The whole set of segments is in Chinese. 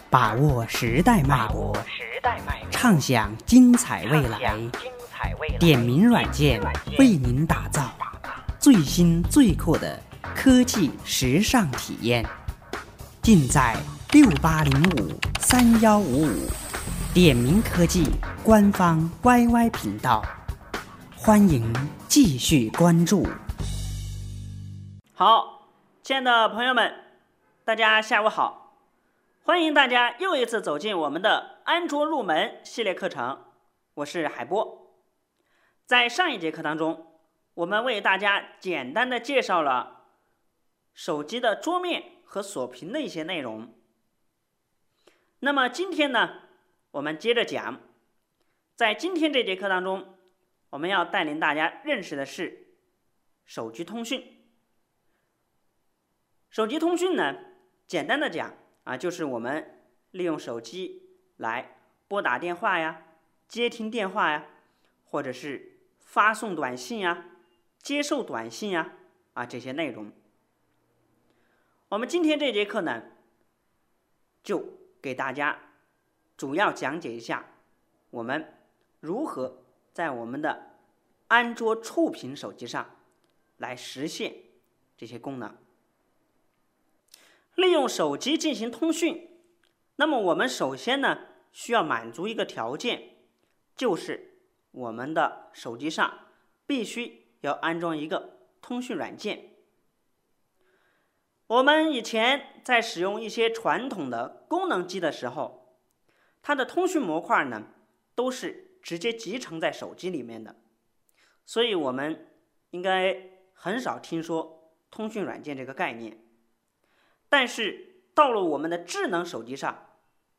把握时代脉搏，畅享精彩未来。点名软件为您打造最新最酷的科技时尚体验，尽在68053155点名科技官方 YY 频道，欢迎继续关注。 好，亲爱的朋友们，大家下午好，欢迎大家又一次走进我们的安卓入门系列课程，我是海波。在上一节课当中，我们为大家简单的介绍了手机的桌面和锁屏的一些内容。那么今天呢，我们接着讲，在今天这节课当中，我们要带领大家认识的是手机通讯。手机通讯呢，简单的讲就是我们利用手机来拨打电话呀、接听电话呀，或者是发送短信呀、接受短信呀这些内容。我们今天这节课呢，就给大家主要讲解一下我们如何在我们的安卓触屏手机上来实现这些功能。利用手机进行通讯，那么我们首先呢，需要满足一个条件，就是我们的手机上必须要安装一个通讯软件。我们以前在使用一些传统的功能机的时候，它的通讯模块呢，都是直接集成在手机里面的，所以我们应该很少听说通讯软件这个概念。但是到了我们的智能手机上，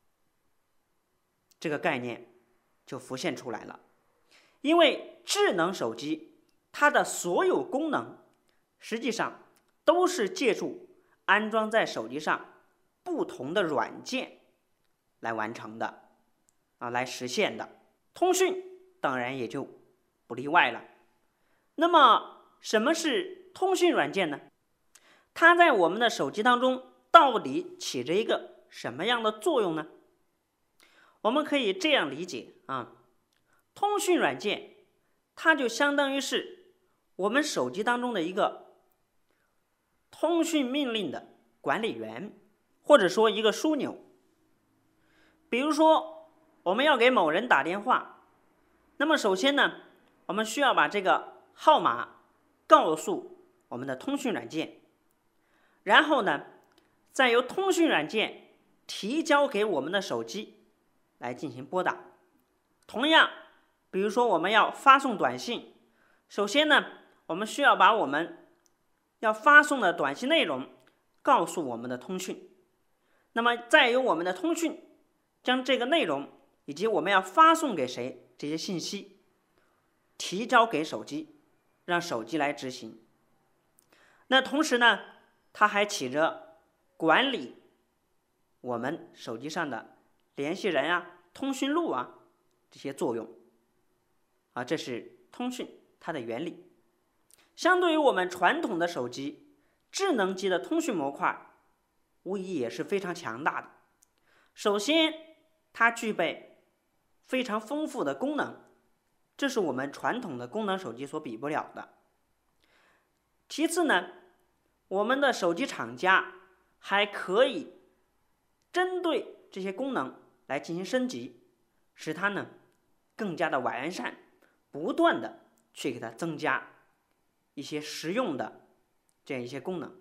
这个概念就浮现出来了。因为智能手机它的所有功能实际上都是借助安装在手机上不同的软件来完成的来实现的。通讯当然也就不例外了。那么什么是通讯软件呢？它在我们的手机当中到底起着一个什么样的作用呢？我们可以这样理解通讯软件它就相当于是我们手机当中的一个通讯命令的管理员，或者说一个枢纽。比如说我们要给某人打电话，那么首先呢，我们需要把这个号码告诉我们的通讯软件，然后呢，再由通讯软件提交给我们的手机来进行拨打。同样，比如说我们要发送短信，首先呢，我们需要把我们要发送的短信内容告诉我们的通讯，那么再由我们的通讯将这个内容以及我们要发送给谁这些信息提交给手机，让手机来执行。那同时呢，它还起着管理我们手机上的联系人通讯录这些作用这是通讯它的原理。相对于我们传统的手机，智能机的通讯模块无疑也是非常强大的。首先，它具备非常丰富的功能，这是我们传统的功能手机所比不了的。其次呢，我们的手机厂家还可以针对这些功能来进行升级，使它呢更加的完善，不断的去给它增加一些实用的这样一些功能。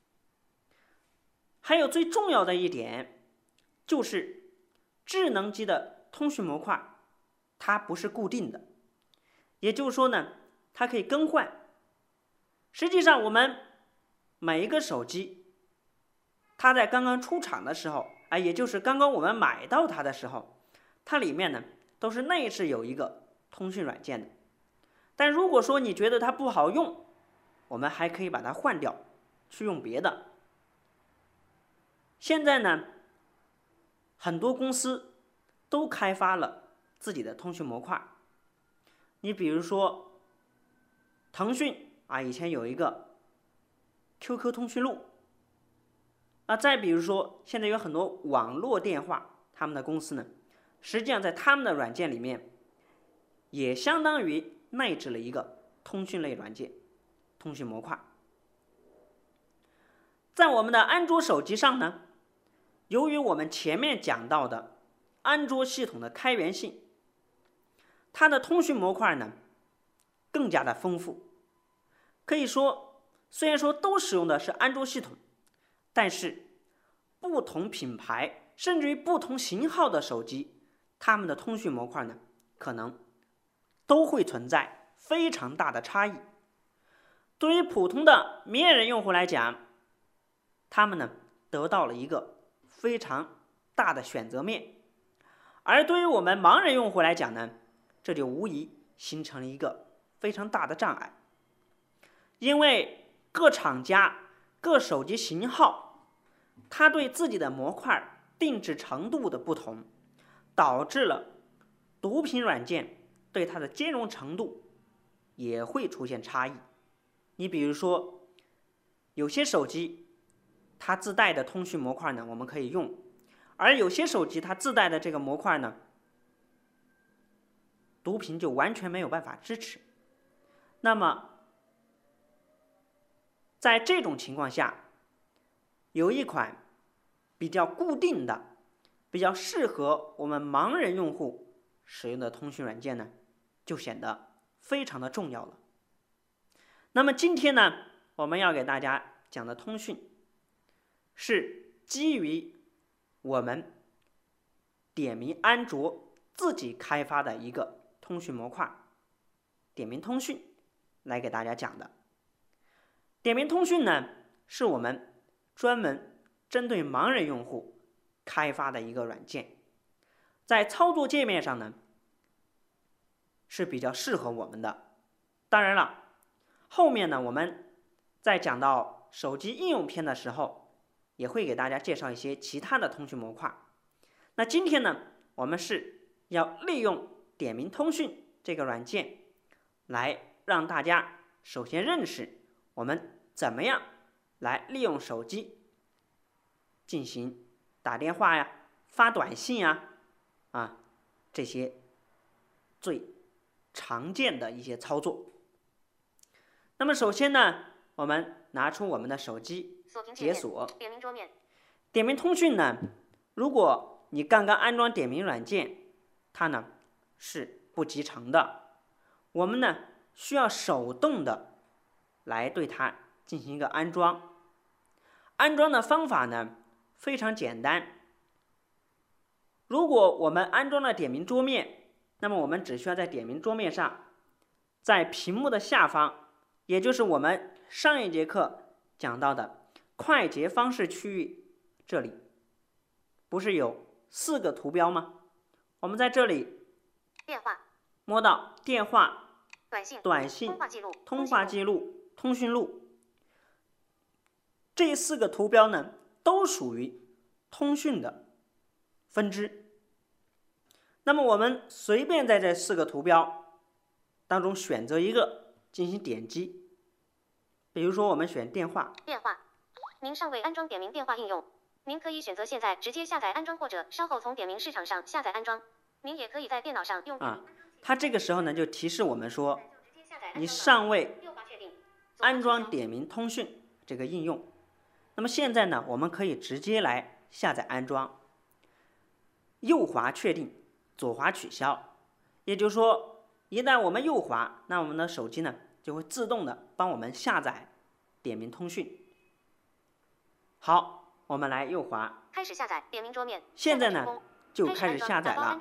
还有最重要的一点，就是智能机的通讯模块它不是固定的，也就是说呢，它可以更换。实际上我们每一个手机它在刚刚出厂的时候也就是刚刚我们买到它的时候，它里面呢都是内置有一个通讯软件的。但如果说你觉得它不好用，我们还可以把它换掉，去用别的。现在呢，很多公司都开发了自己的通讯模块。你比如说腾讯以前有一个 QQ 通讯录， 再比如说，现在有很多网络电话，他们的公司呢，实际上在他们的软件里面，也相当于内置了一个通讯类软件、通讯模块。在我们的安卓手机上呢，由于我们前面讲到的安卓系统的开源性，它的通讯模块呢更加的丰富。可以说，虽然说都使用的是安卓系统，但是不同品牌甚至于不同型号的手机，它们的通讯模块呢可能都会存在非常大的差异。对于普通的明眼人用户来讲，他们呢得到了一个非常大的选择面，而对于我们盲人用户来讲呢，这就无疑形成了一个非常大的障碍。因为各厂家、各手机型号，它对自己的模块定制程度的不同，导致了读屏软件对它的兼容程度也会出现差异。你比如说，有些手机它自带的通讯模块呢，我们可以用，而有些手机它自带的这个模块呢，读屏就完全没有办法支持。那么在这种情况下，有一款比较固定的、比较适合我们盲人用户使用的通讯软件呢，就显得非常的重要了。那么今天呢，我们要给大家讲的通讯是基于我们点名安卓自己开发的一个通讯模块，点名通讯来给大家讲的。点名通讯呢，是我们专门针对盲人用户开发的一个软件，在操作界面上呢是比较适合我们的。当然了，后面呢我们在讲到手机应用篇的时候，也会给大家介绍一些其他的通讯模块。那今天呢，我们是要利用点名通讯这个软件，来让大家首先认识我们怎么样来利用手机进行打电话呀、发短信呀、这些最常见的一些操作。那么首先呢，我们拿出我们的手机解锁点名桌面。 点名通讯呢，如果你刚刚安装点名软件，它呢是不集成的，我们呢需要手动的来对它进行一个安装。安装的方法呢非常简单。如果我们安装了点名桌面，那么我们只需要在点名桌面上，在屏幕的下方，也就是我们上一节课讲到的快捷方式区域，这里不是有4个图标吗？我们在这里电话摸到电话、 短信、 通话记录、通讯录，这4个图标呢都属于通讯的分支。那么我们随便在这4个图标当中选择一个进行点击，比如说我们选电话。 您尚未安装点名电话应用，您可以选择现在直接下载安装，或者稍后从点名市场上下载安装。您也可以在电脑上用它这个时候呢就提示我们说，你尚未安装点名通讯这个应用。那么现在呢，我们可以直接来下载安装，右滑确定，左滑取消。也就是说，一旦我们右滑，那我们的手机呢就会自动的帮我们下载点名通讯。好，我们来右滑， 开始下载点名桌面。 现在呢就开始下载了。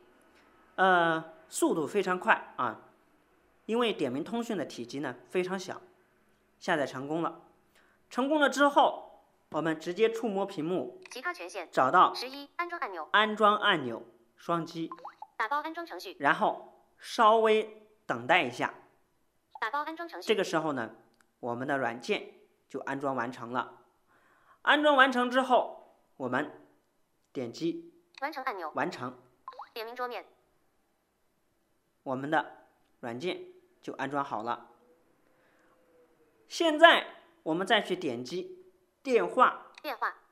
速度非常快啊，因为点名通讯的体积呢非常小。下载成功了。成功了之后，我们直接触摸屏幕， 其他权限， 找到 11安装按钮， 安装按钮，双击， 打包安装程序， 然后稍微等待一下， 打包安装程序。 这个时候呢，我们的软件就安装完成了。安装完成之后，我们点击完成按钮， 完成。 点名桌面， 我们的软件就安装好了。现在我们再去点击电话，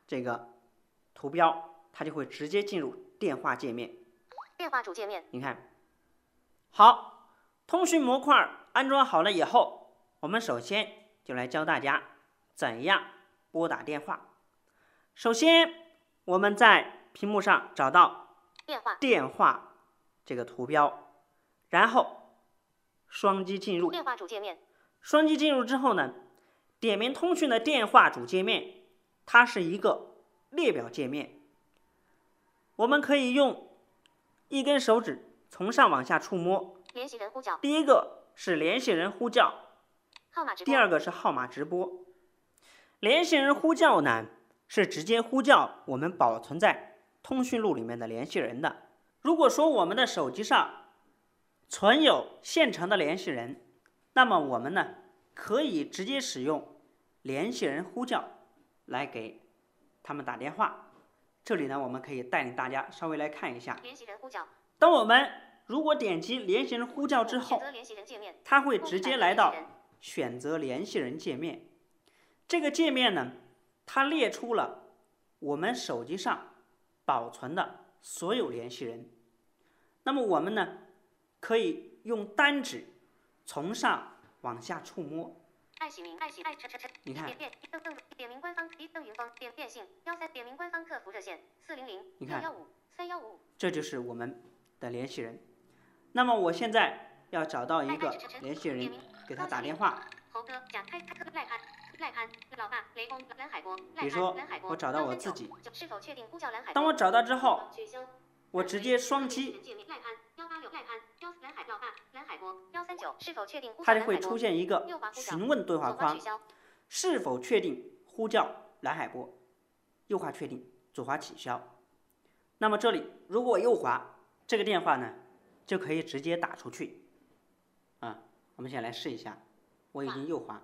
这个图标，它就会直接进入电话界面。 电话主界面， 你看，好，通讯模块安装好了以后，我们首先就来教大家怎样拨打电话。首先，我们在屏幕上找到电话这个图标，然后双击进入。 电话主界面。 双击进入之后呢，点名通讯的电话主界面，它是一个列表界面。我们可以用一根手指从上往下触摸。 联系人呼叫。 第一个是联系人呼叫， 号码直播。 第二个是号码直播。联系人呼叫呢，是直接呼叫我们保存在通讯录里面的联系人的。如果说我们的手机上存有现成的联系人，那么我们呢可以直接使用联系人呼叫来给他们打电话。这里呢，我们可以带领大家稍微来看一下。 联系人呼叫。当我们如果点击联系人呼叫之后，它会直接来到选择联系人界面。这个界面呢，它列出了我们手机上保存的所有联系人。那么我们呢，可以用单指从上往下触摸。你看， 点名官方登云方电信13点名官方客服热线400-615-3155， 这就是我们的联系人。那么我现在要找到一个联系人，给他打电话。 猴哥、贾开、赖潘、老爸、雷公、蓝海波。 比如说，我找到我自己。 是否确定呼叫蓝海波？ 当我找到之后，我直接双击。它就会出现一个询问对话框，是否确定呼叫蓝海波？右滑确定，左滑取消。那么这里如果我右滑，这个电话呢就可以直接打出去。我们先来试一下，我已经右滑。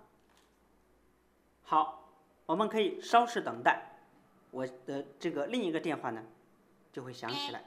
好，我们可以稍事等待，我的这个另一个电话呢就会响起来。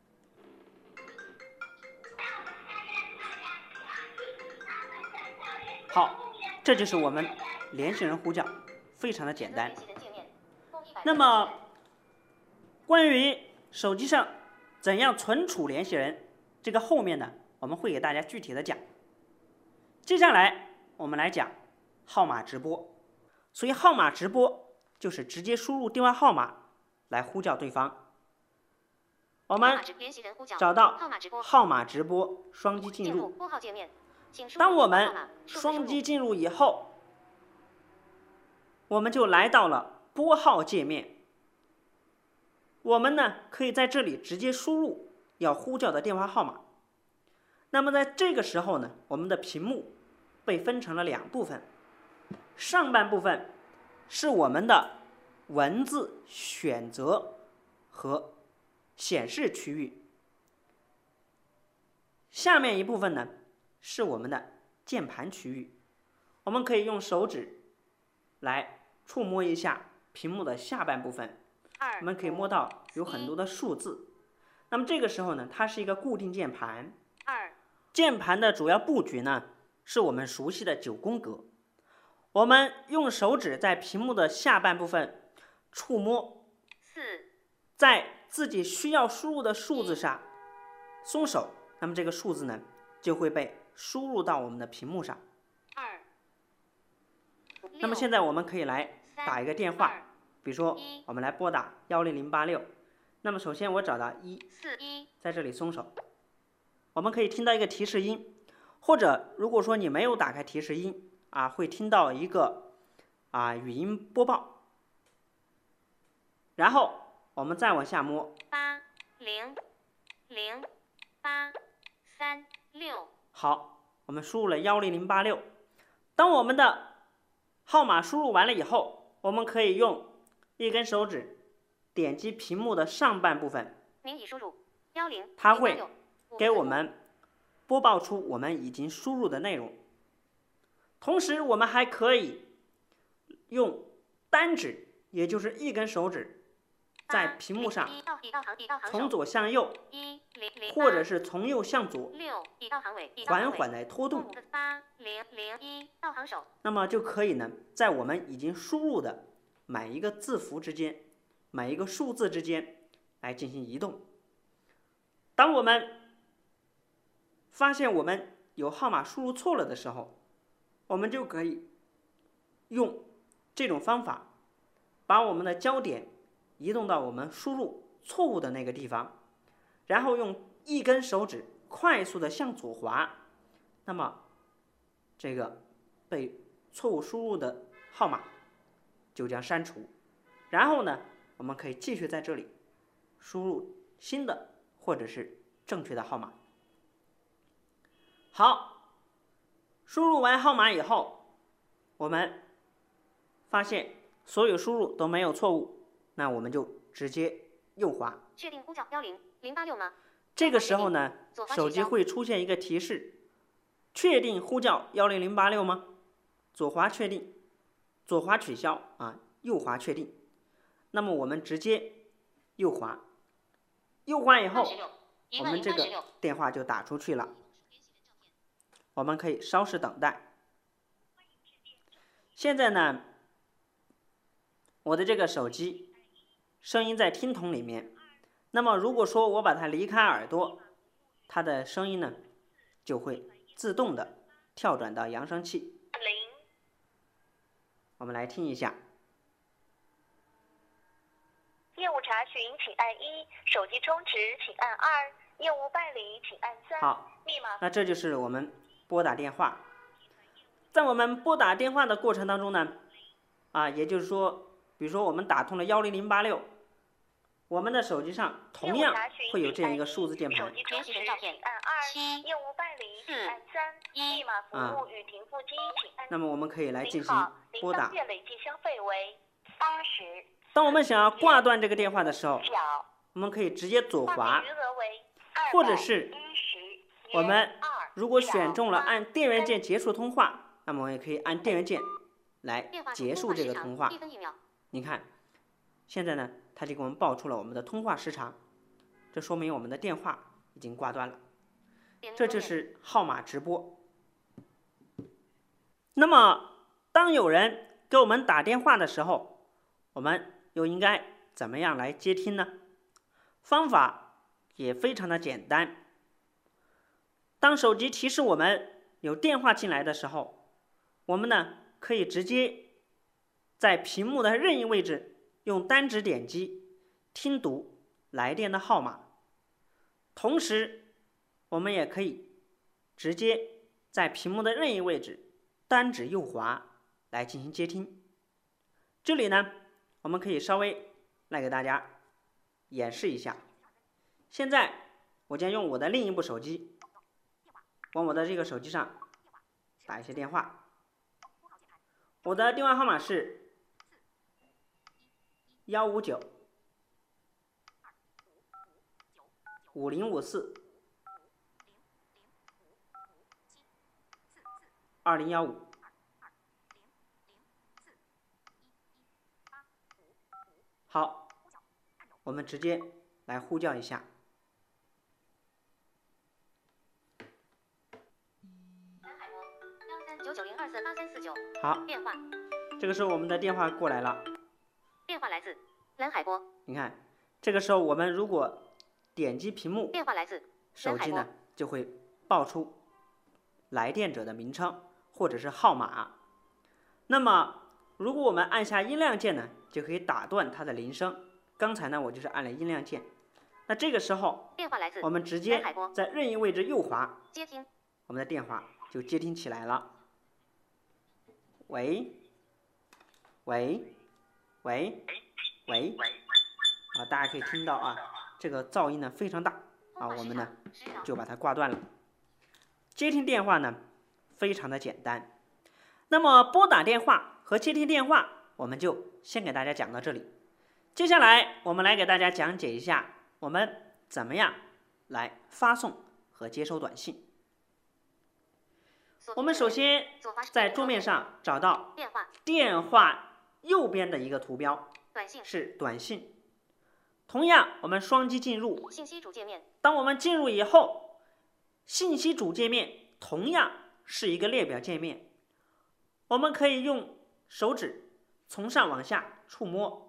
好，这就是我们联系人呼叫，非常的简单。那么，关于手机上怎样存储联系人，这个后面呢，我们会给大家具体的讲。接下来我们来讲号码直播。所以号码直播就是直接输入电话号码来呼叫对方。我们找到号码直播，双击进入。当我们双击进入以后，我们就来到了拨号界面。我们呢可以在这里直接输入要呼叫的电话号码。那么在这个时候呢，我们的屏幕被分成了两部分，上半部分是我们的文字选择和显示区域，下面一部分呢是我们的键盘区域。我们可以用手指来触摸一下屏幕的下半部分，我们可以摸到有很多的数字。那么这个时候呢，它是一个固定键盘。键盘的主要布局呢，是我们熟悉的9宫格。我们用手指在屏幕的下半部分触摸，在自己需要输入的数字上松手，那么这个数字呢就会被输入到我们的屏幕上。那么现在我们可以来打一个电话，比如说我们来拨打10086。那么首先我找到1，在这里松手，我们可以听到一个提示音，或者如果说你没有打开提示音会听到一个语音播报。然后我们再往下摸，8008336。好，我们输入了10086。当我们的号码输入完了以后，我们可以用一根手指点击屏幕的上半部分，它会给我们播报出我们已经输入的内容。同时我们还可以用单指，也就是一根手指在屏幕上从左向右，或者是从右向左缓缓的拖动，那么就可以呢在我们已经输入的每一个字符之间每一个数字之间来进行移动。当我们发现我们有号码输入错了的时候，我们就可以用这种方法把我们的焦点移动到我们输入错误的那个地方，然后用一根手指快速的向左滑，那么这个被错误输入的号码就将删除。然后呢，我们可以继续在这里输入新的或者是正确的号码。好，输入完号码以后，我们发现所有输入都没有错误，那我们就直接右滑。 确定呼叫10086吗？ 这个时候呢，手机会出现一个提示：确定呼叫10086吗？左滑确定，左滑取消啊，右滑确定。那么我们直接右滑，右滑以后，我们这个电话就打出去了。我们可以稍事等待。现在呢，我的这个手机声音在听筒里面，那么如果说我把它离开耳朵，它的声音呢就会自动的跳转到扬声器。我们来听一下。 业务查询请按1，手机充值请按2，业务办理请按3。 好， 密码。 那这就是我们拨打电话。在我们拨打电话的过程当中呢，也就是说，比如说我们打通了10086，我们的手机上同样会有这样一个数字键盘。 手机充值请按2，业务办理请按3，密码服务与停付机请按。 那么我们可以来进行拨打。 累计消费为80。 当我们想要挂断这个电话的时候，我们可以直接左滑，或者是我们如果选中了按电源键结束通话，那么我们也可以按电源键来结束这个通话。你看，现在呢，它就给我们报出了我们的通话时长，这说明我们的电话已经挂断了。这就是号码直播。那么，当有人给我们打电话的时候，我们又应该怎么样来接听呢？方法也非常的简单。当手机提示我们有电话进来的时候，我们呢可以直接在屏幕的任意位置用单指点击听读来电的号码，同时我们也可以直接在屏幕的任意位置单指右滑来进行接听。这里呢，我们可以稍微来给大家演示一下。现在我将用我的另一部手机，往我的这个手机上打一些电话。我的电话号码是159-5054-2015。好，我们直接来呼叫一下。好， 电话。 这个时候我们的电话过来了。 电话来自蓝海波。 你看，这个时候我们如果点击屏幕， 电话来自手机呢就会报出来电者的名称或者是号码。那么，如果我们按下音量键呢，就可以打断它的铃声。刚才呢，我就是按了音量键。那这个时候，我们直接在任意位置右滑， 接听， 我们的电话就接听起来了。喂，喂，喂，喂，大家可以听到啊，这个噪音呢非常大啊，我们呢就把它挂断了。接听电话呢非常的简单。那么拨打电话和接听电话，我们就先给大家讲到这里。接下来我们来给大家讲解一下我们怎么样来发送和接收短信。我们首先在桌面上找到电话右边的一个图标，是短信。同样，我们双击进入信息主界面。 当我们进入以后，信息主界面同样是一个列表界面。我们可以用手指从上往下触摸，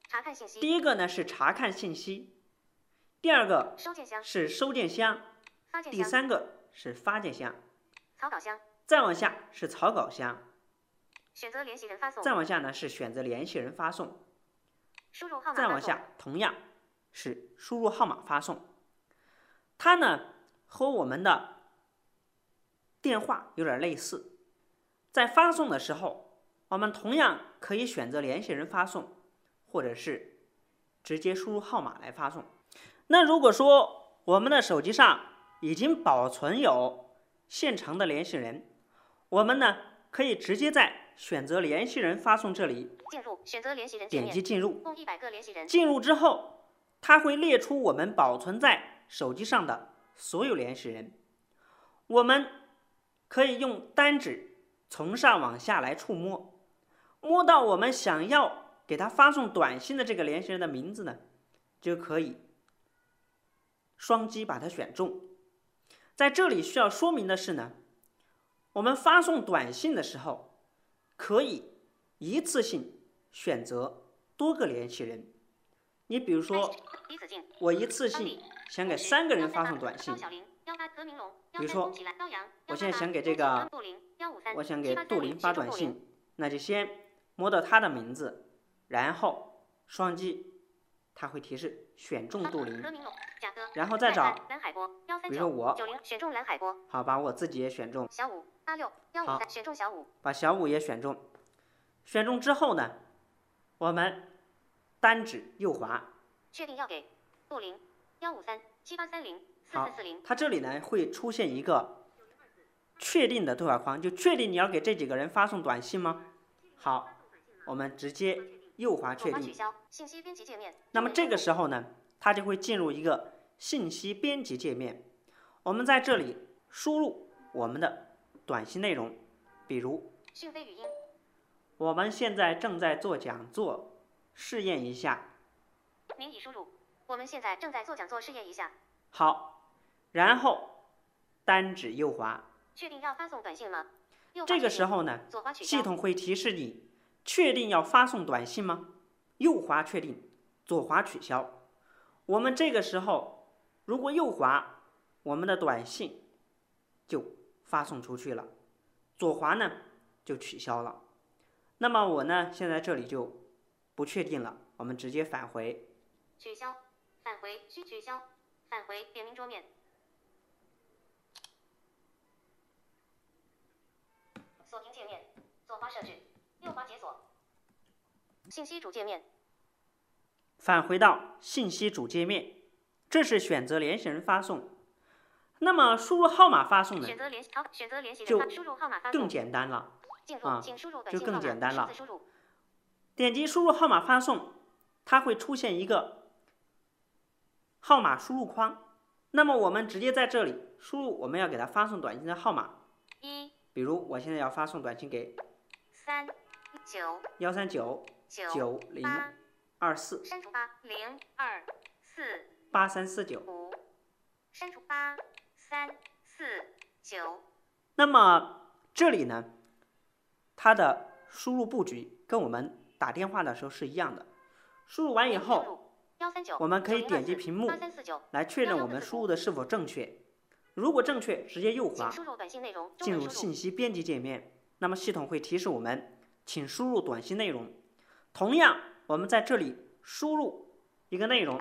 查看信息。 第一个呢是查看信息，第二个收件箱。 是收件箱， 发件箱。 第三个是发件箱， 草稿箱。 再往下是草稿箱， 选择联系人发送。 再往下呢是选择联系人发送， 输入号码。 再往下同样是输入号码发送。它呢和我们的电话有点类似，在发送的时候，我们同样可以选择联系人发送，或者是直接输入号码来发送。那如果说我们的手机上已经保存有现成的联系人，我们呢可以直接在选择联系人发送这里进入，选择联系人界面， 点击进入， 共100个联系人。 进入之后，它会列出我们保存在手机上的所有联系人。我们可以用单指从上往下来触摸，摸到我们想要给他发送短信的这个联系人的名字呢，就可以双击把它选中。在这里需要说明的是呢，我们发送短信的时候，可以一次性选择多个联系人。你比如说，我一次性想给3个人发送短信，比如说，我现在想给这个，我想给杜林发短信，那就先摸到他的名字，然后双击，它会提示选中杜林，然后再找，比如说我，好，把我自己也选中，好， 选中小五， 把小五也选中。选中之后呢，我们单指右滑， 确定要给杜林15378304440。 好，它这里呢会出现一个确定的对话框，就确定你要给这几个人发送短信吗？好，我们直接右滑确定。 信息编辑界面。 那么这个时候呢，它就会进入一个信息编辑界面。我们在这里输入我们的短信内容，比如讯飞语音。 我们现在正在做讲座，试验一下。 您已输入。我们现在正在做讲座，试验一下。 好，然后单指右滑。 确定要发送短信吗？ 这个时候呢，系统会提示你确定要发送短信吗？右滑确定，左滑取消。我们这个时候如果右滑，我们的短信就发送出去了，左滑呢就取消了。那么我呢现在这里就不确定了，我们直接返回。 取消，返回，需取消，返回，点名桌面。锁屏界面，左滑设置，右滑解锁。信息主界面。 返回到信息主界面，这是选择联系人发送。那么输入号码发送呢，就更简单了啊，就更简单了。点击输入号码发送，它会出现一个号码输入框。那么我们直接在这里输入我们要给他发送短信的号码。比如我现在要发送短信给1399024 删除 8349， 删除8349。 那么这里呢，它的输入布局跟我们打电话的时候是一样的。输入完以后，我们可以点击屏幕来确认我们输入的是否正确。如果正确，直接右滑进入信息编辑界面。那么系统会提示我们，请输入短信内容。同样，我们在这里输入一个内容，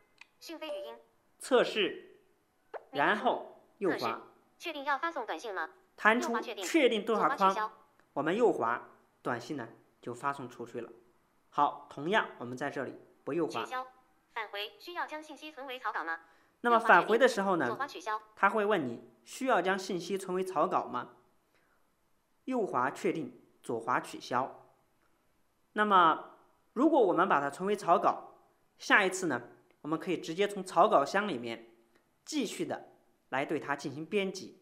测试，然后右滑， 确定要发送短信吗？ 弹出确定对话框，我们右滑，短信呢就发送出去了。好，同样我们在这里不右滑， 返回，需要将信息存为草稿吗？ 那么返回的时候呢，他会问你需要将信息存为草稿吗？右滑确定，左滑取消。那么如果我们把它存为草稿，下一次呢，我们可以直接从草稿箱里面继续的来对它进行编辑。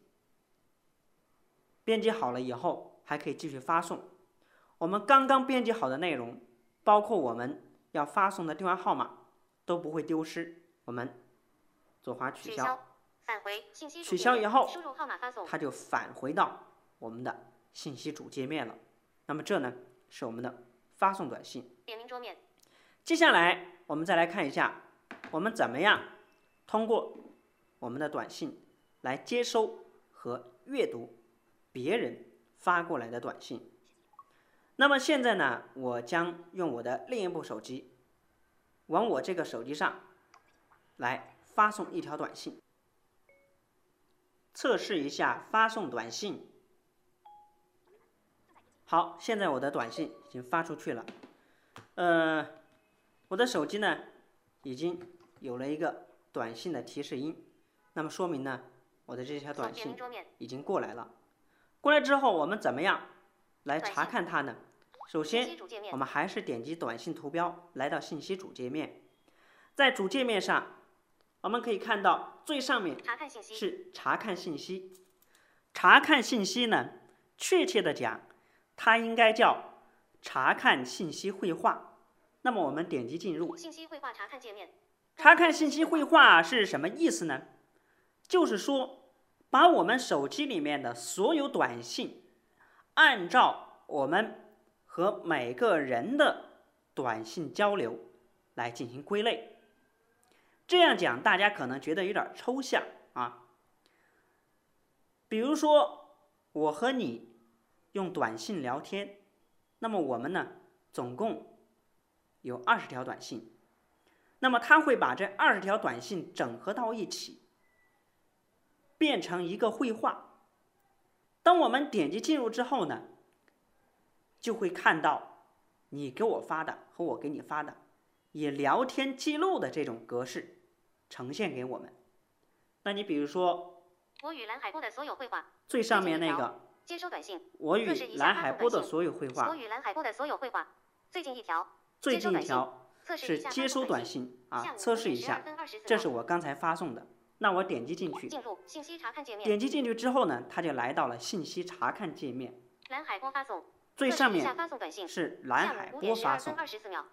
编辑好了以后，还可以继续发送。我们刚刚编辑好的内容，包括我们要发送的电话号码，都不会丢失。我们左滑取消，取消以后，它就返回到我们的信息主界面了。那么这呢，是我们的发送短信。 点名桌面。 接下来我们再来看一下，我们怎么样通过我们的短信来接收和阅读别人发过来的短信。那么现在呢，我将用我的另一部手机往我这个手机上来发送一条短信，测试一下发送短信。好，现在我的短信已经发出去了。我的手机呢已经有了一个短信的提示音，那么说明呢我的这条短信已经过来了。过来之后我们怎么样来查看它呢？首先我们还是点击短信图标，来到信息主界面。在主界面上我们可以看到最上面是查看信息。查看信息呢，确切的讲它应该叫查看信息绘画。那么我们点击进入信息绘画查看界面。 查看信息绘画是什么意思呢？就是说把我们手机里面的所有短信按照我们和每个人的短信交流来进行归类。这样讲大家可能觉得有点抽象啊。比如说我和你用短信聊天，那么我们呢总共有20条短信，那么它会把这20条短信整合到一起，变成一个绘画。当我们点击进入之后呢，就会看到你给我发的和我给你发的以聊天记录的这种格式呈现给我们。那你比如说我与蓝海波的所有绘画， 最上面那个接收短信， 我与蓝海波的所有绘画， 我与蓝海波的所有绘画，最近一条是接收短信啊，测试一下，这是我刚才发送的。那我点击进去， 进入信息查看界面。 点击进去之后呢，它就来到了信息查看界面。 蓝海波发送， 最上面是蓝海波发送。 下午5点12分24秒。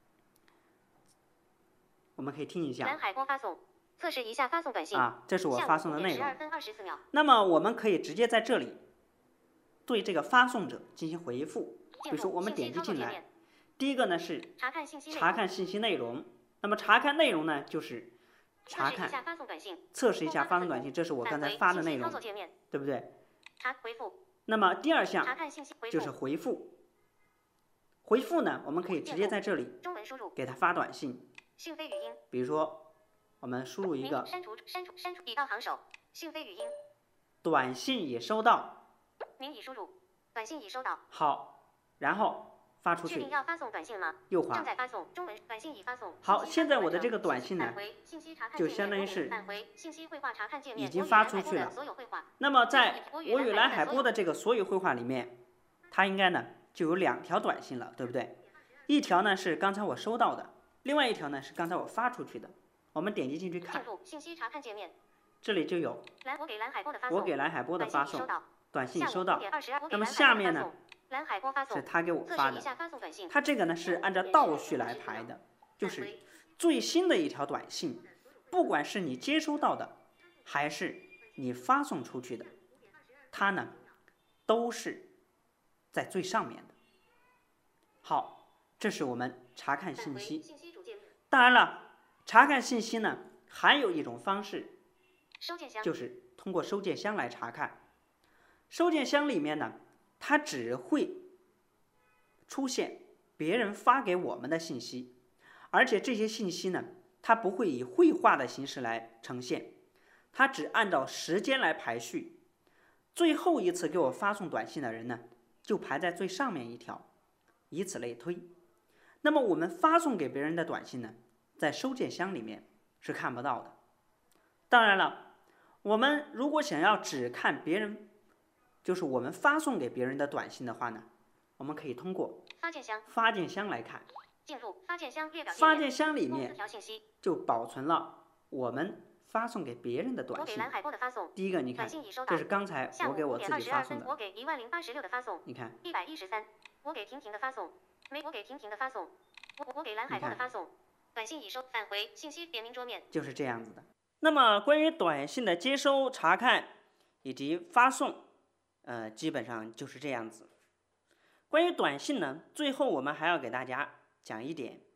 我们可以听一下。 蓝海波发送，测试一下发送短信啊，这是我发送的内容。 下午5点12分24秒。 那么我们可以直接在这里对这个发送者进行回复。比如说我们点击进来，第一个呢是查看信息内容。那么查看内容呢，就是查看测试一下发送短信，这是我刚才发的内容，对不对？那么第二项就是回复。回复呢，我们可以直接在这里给他发短信。比如说我们输入一个删除已到行首，讯飞语音， 短信已收到， 您已输入，短信已收到。 好，然后发出去。 确定要发送短信吗？ 右滑。 正在发送，中文短信已发送。 好，现在我的这个短信呢，就相当于是已经发出去了。那么在我与蓝海波的这个所有绘画里面，它应该呢就有2条短信了，对不对？一条呢是刚才我收到的，另外一条呢是刚才我发出去的。我们点击进去看， 信息查看界面， 这里就有我给蓝海波的发送，短信已收到。那么下面呢是他给我发的，他这个呢是按照倒序来排的，就是最新的一条短信，不管是你接收到的还是你发送出去的，它呢都是在最上面的。好，这是我们查看信息。当然了，查看信息呢还有一种方式，就是通过收件箱来查看。收件箱里面呢，它只会出现别人发给我们的信息，而且这些信息呢，它不会以绘画的形式来呈现，它只按照时间来排序。最后一次给我发送短信的人呢，就排在最上面一条，以此类推。那么我们发送给别人的短信呢，在收件箱里面是看不到的。当然了，我们如果想要只看别人，就是我们发送给别人的短信的话呢，我们可以通过发件箱来看。 进入发件箱列表， 发件箱里面就保存了我们发送给别人的短信。第一个你看，这是刚才我给我自己发送的， 我给1086的发送， 你看 113，我给婷婷的发送，我给婷婷的发送，我给蓝海波的发送，短信已收，返回信息点名桌面， 就是这样子的。那么关于短信的接收、查看以及发送，基本上就是这样子。关于短信呢，最后我们还要给大家讲一点，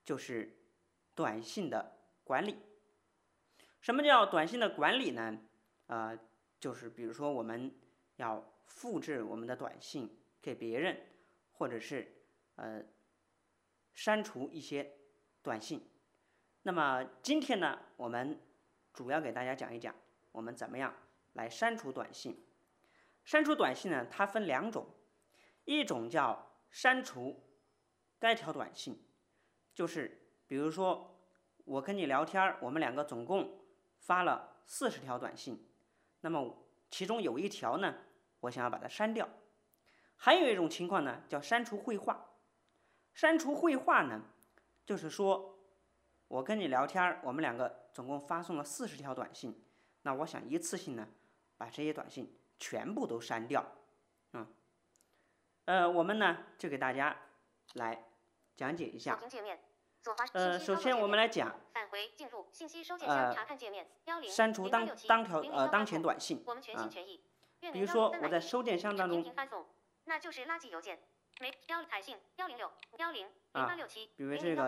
就是短信的管理。什么叫短信的管理呢？就是比如说我们要复制我们的短信给别人，或者是删除一些短信。那么今天呢，我们主要给大家讲一讲我们怎么样来删除短信。删除短信呢，它分两种，一种叫删除该条短信，就是比如说我跟你聊天，我们两个总共发了40条短信，那么其中有一条呢，我想要把它删掉。还有一种情况呢，叫删除绘画。删除绘画呢，就是说我跟你聊天，我们两个总共发送了40条短信，那我想一次性呢把这些短信全部都删掉。我们呢就给大家来讲解一下。首先我们来讲返回进入信息收件箱查看界面删除当前短信。 我们全心全意。 比如说我在收件箱当中， 发送，那就是垃圾邮件。彩信10610100867。 比如这个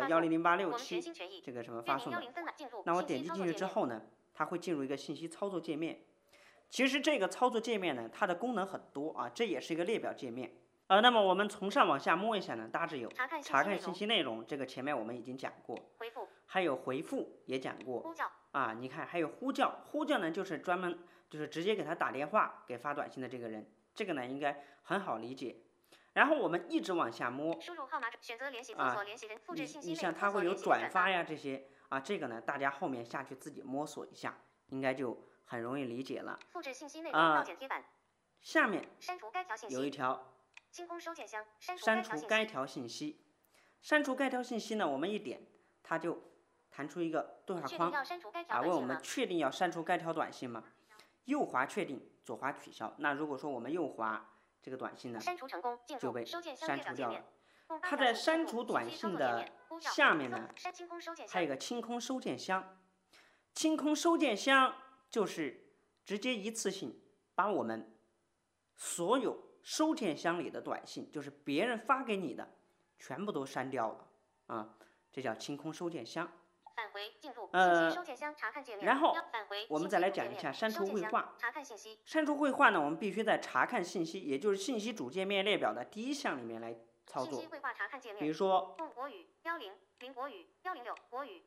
1000867这个什么发送的，那我点击进去之后呢，它会进入一个信息操作界面。其实这个操作界面呢，它的功能很多啊，这也是一个列表界面。那么我们从上往下摸一下呢，大致有查看信息内容，这个前面我们已经讲过，还有回复也讲过， 呼叫你看还有呼叫，呼叫呢就是专门就是直接给他打电话给发短信的这个人，这个呢应该很好理解。然后我们一直往下摸， 输入号码，选择联系搜索联系人，复制信息。 你像它会有转发呀这些这个呢大家后面下去自己摸索一下，应该就很容易理解了。 复制信息内容到剪贴板。 下面删除该条信息。 有一条清空收件箱， 删除该条信息。删除该条信息呢，我们一点它就弹出一个对话框问我们确定要删除该条短信吗？右滑确定，左滑取消。那如果说我们右滑这个短信呢就被删除掉了。它在删除短信的下面呢还有一个清空收件箱。清空收件箱就是直接一次性把我们所有收件箱里的短信，就是别人发给你的全部都删掉了这叫清空收件箱。 返回进入信息收件箱查看界面。 然后我们再来讲一下删除绘画。 查看信息。 删除绘画呢，我们必须在查看信息，也就是信息主界面列表的第一项里面来操作。 信息绘画查看界面。 比如说国语100国语106国语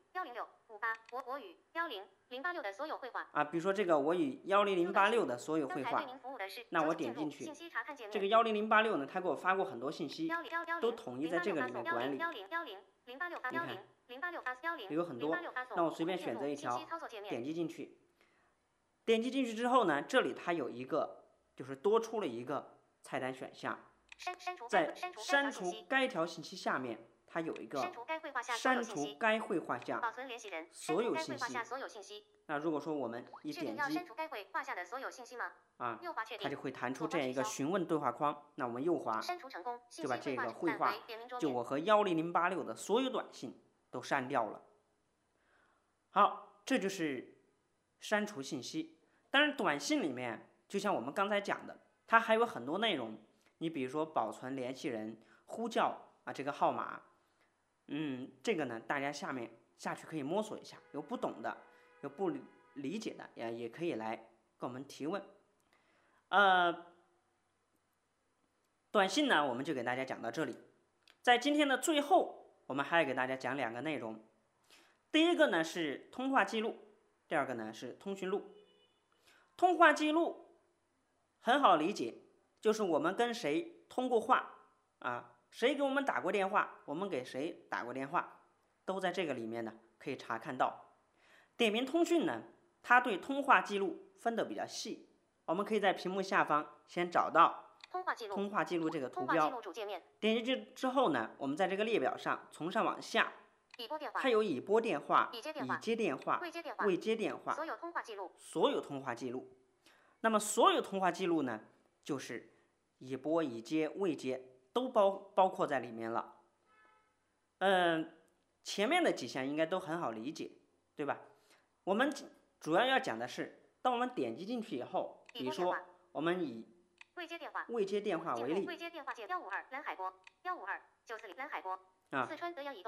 10658国语10086的所有绘画比如说这个我与10086的所有绘画，那我点进去，这个10086呢，它给我发过很多信息，都统一在这个里面管理。你看有很多，那我随便选择一条，点击进去。点击进去之后呢，这里它有一个就是多出了一个菜单选项，在删除该条信息下面它有一个删除该绘画下保存联系人所有信息。 那如果说我们一点击删除该绘画下的所有信息吗？右滑确定， 它就会弹出这样一个询问对话框。那我们右滑删除成功， 就把这个绘画就我和10086的所有短信都删掉了。好，这就是删除信息。当然短信里面就像我们刚才讲的，它还有很多内容，你比如说保存联系人、呼叫这个号码，这个呢大家下去可以摸索一下，有不懂的，有不理解的也可以来跟我们提问。短信呢我们就给大家讲到这里。在今天的最后，我们还要给大家讲两个内容。第一个呢是通话记录，第二个呢是通讯录。通话记录很好理解，就是我们跟谁通过话谁给我们打过电话，我们给谁打过电话，都在这个里面呢可以查看到。点名通讯呢，它对通话记录分得比较细，我们可以在屏幕下方先找到通话记录这个图标，点进去之后呢，我们在这个列表上从上往下，它有已拨电话、已接电话、未接电话、所有通话记录。那么所有通话记录呢，就是已拨、已接、未接都包括在里面了。前面的几项应该都很好理解，对吧？我们主要讲的是，当我们点击进去以后，比如说我们以未接电话为例， 未接电话键152蓝海波15294蓝海波四川德阳移动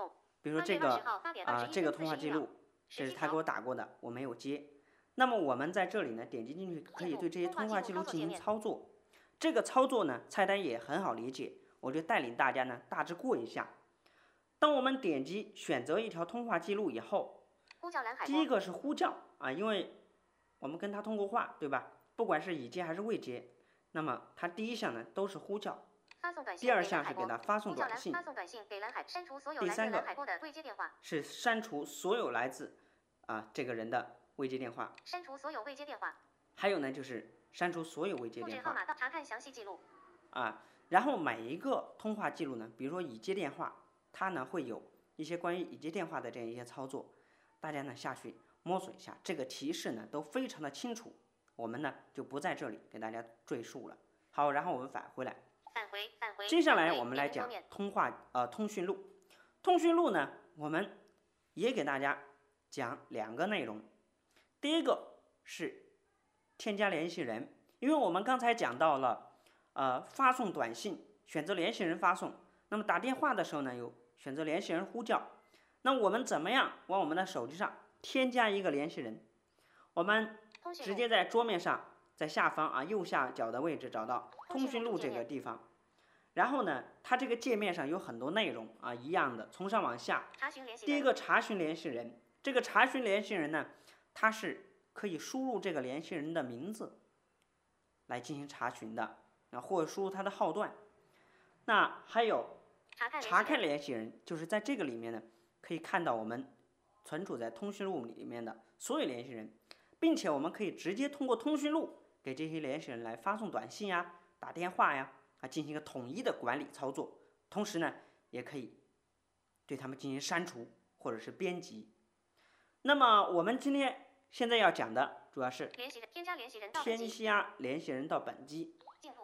比如说这个这个通话记录，这是他给我打过的，我没有接。那么我们在这里呢，点击进去可以对这些通话记录进行操作。这个操作呢，菜单也很好理解，我就带领大家呢大致过一下。当我们点击选择一条通话记录以后，第一个是呼叫啊，因为我们跟他通过话，对吧？不管是已接还是未接，那么它第一项呢都是呼叫，第二项是给他发送短信，第三个是删除所有来自这个人的未接电话，还有呢就是删除所有未接电话， 查看详细记录然后每一个通话记录呢，比如说已接电话，它呢会有一些关于已接电话的这样一些操作，大家呢下去摸索一下，这个提示呢都非常的清楚，我们呢就不在这里给大家赘述了。好，然后我们返回来，接下来我们来讲通讯录。通讯录呢，我们也给大家讲2个内容。第一个是添加联系人，因为我们刚才讲到了发送短信选择联系人发送，那么打电话的时候呢有选择联系人呼叫，那我们怎么样往我们的手机上添加一个联系人？我们直接在桌面上，在下方右下角的位置找到通讯录这个地方，然后呢它这个界面上有很多内容一样的，从上往下，第一个查询联系人，这个查询联系人呢，它是可以输入这个联系人的名字来进行查询的，或者输入他的号段。那还有查看联系人，就是在这个里面呢，可以看到我们存储在通讯录里面的所有联系人，并且我们可以直接通过通讯录给这些联系人来发送短信呀、打电话呀，进行一个统一的管理操作。同时呢，也可以对他们进行删除或者是编辑。那么我们现在要讲的主要是添加联系人到本机。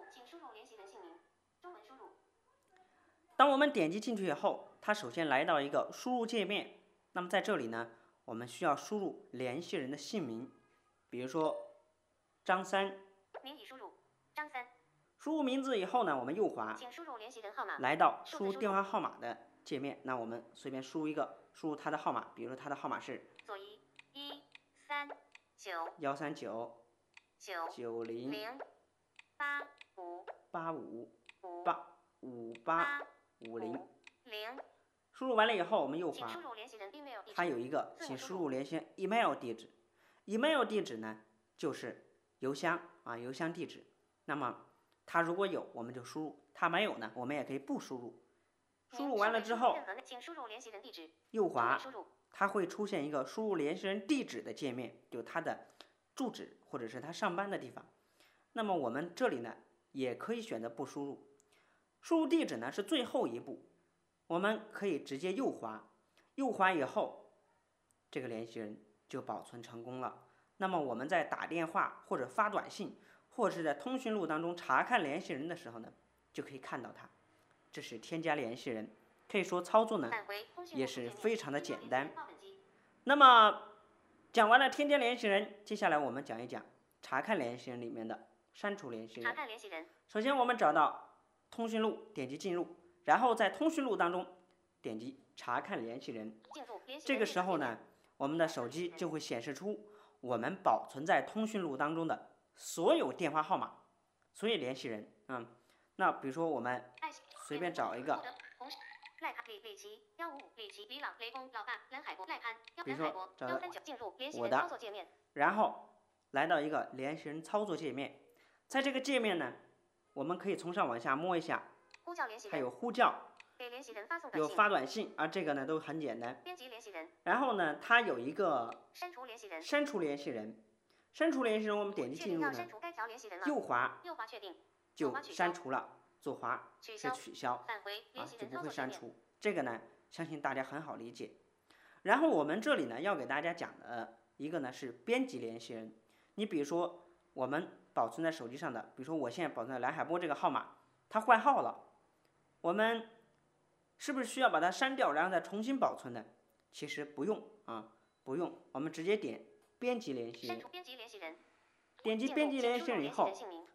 当我们点击进去以后，它首先来到一个输入界面。那么在这里呢，我们需要输入联系人的姓名，比如说张三。 名已输入张三。 输入名字以后呢，我们右滑， 请输入联系人号码， 来到输入电话号码的界面。那我们随便输入一个，输入他的号码，比如说他的号码是左一139 139 90 85 5850。输入完了以后，我们右滑，它有一个请输入联系 email 地址。email 地址呢，就是邮箱邮箱地址。那么它如果有，我们就输入；它没有呢，我们也可以不输入。输入完了之后，右滑，它会出现一个输入联系人地址的界面，就他的住址或者是他上班的地方。那么我们这里呢，也可以选择不输入。输入地址呢是最后一步，我们可以直接右滑，右滑以后，这个联系人就保存成功了。那么我们在打电话或者发短信，或者是在通讯录当中查看联系人的时候呢，就可以看到它。这是添加联系人，可以说操作呢也是非常的简单。那么讲完了添加联系人，接下来我们讲一讲查看联系人里面的删除联系人。首先我们找到通讯录，点击进入，然后在通讯录当中点击查看联系人。这个时候呢，我们的手机就会显示出我们保存在通讯录当中的所有电话号码、所有联系人。那比如说我们随便找一个，比如说找我的，然后来到一个联系人操作界面。在这个界面呢，我们可以从上往下摸一下，还有呼叫，有发短信这个呢都很简单。然后呢，它有一个删除联系人。删除联系人，我们点击进入呢，右滑确定， 就删除了，左滑是取消，就不会删除。这个呢，相信大家很好理解。然后我们这里呢要给大家讲的一个呢是编辑联系人。你比如说我们保存在手机上的，比如说我现在保存在蓝海波这个号码，它换号了，我们是不是需要把它删掉，然后再重新保存呢？其实不用不用，我们直接点编辑联系人。点击编辑联系人以后，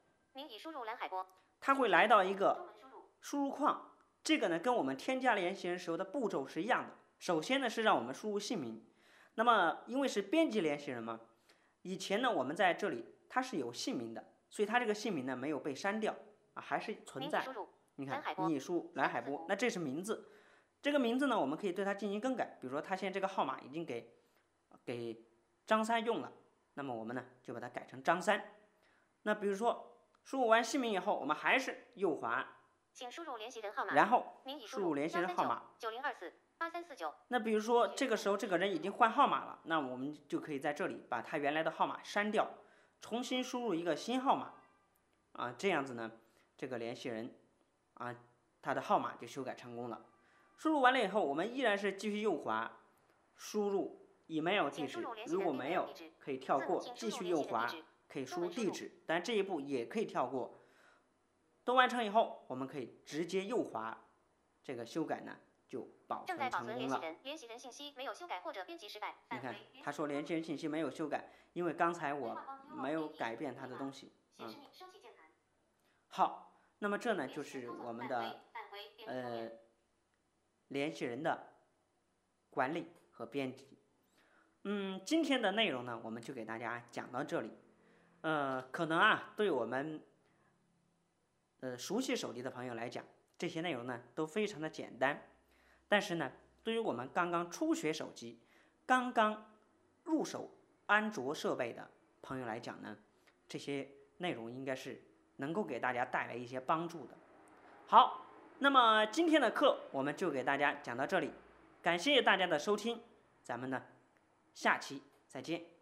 它会来到一个输入框，这个呢跟我们添加联系人时候的步骤是一样的。 首先呢是让我们输入姓名，那么因为是编辑联系人嘛，以前呢我们在这里它是有姓名的，所以它这个姓名呢没有被删掉啊，还是存在。你看，你输入蓝海波，那这是名字，这个名字呢我们可以对它进行更改，比如说他现在这个号码已经给张三用了，那么我们呢就把它改成张三。那比如说输入完姓名以后，我们还是右滑， 请输入联系人号码， 然后您已输入联系人号码 90248349。 那比如说这个时候这个人已经换号码了，那我们就可以在这里把他原来的号码删掉，重新输入一个新号码啊，这样子呢，这个联系人啊他的号码就修改成功了。输入完了以后，我们依然是继续右滑，输入 email 地址，如果没有可以跳过，继续右滑可以输入地址，但这一步也可以跳过。都完成以后，我们可以直接右滑，这个修改呢就保存成功了。 联系人信息没有修改或者编辑失败。 你看，他说联系人信息没有修改，因为刚才我没有改变他的东西。好，那么这呢就是我们的联系人的管理和编辑。今天的内容呢，我们就给大家讲到这里。可能啊，对我们熟悉手机的朋友来讲，这些内容呢都非常的简单。但是呢，对于我们刚刚初学手机、刚刚入手安卓设备的朋友来讲呢，这些内容应该是能够给大家带来一些帮助的。好，那么今天的课我们就给大家讲到这里，感谢大家的收听，咱们呢下期再见。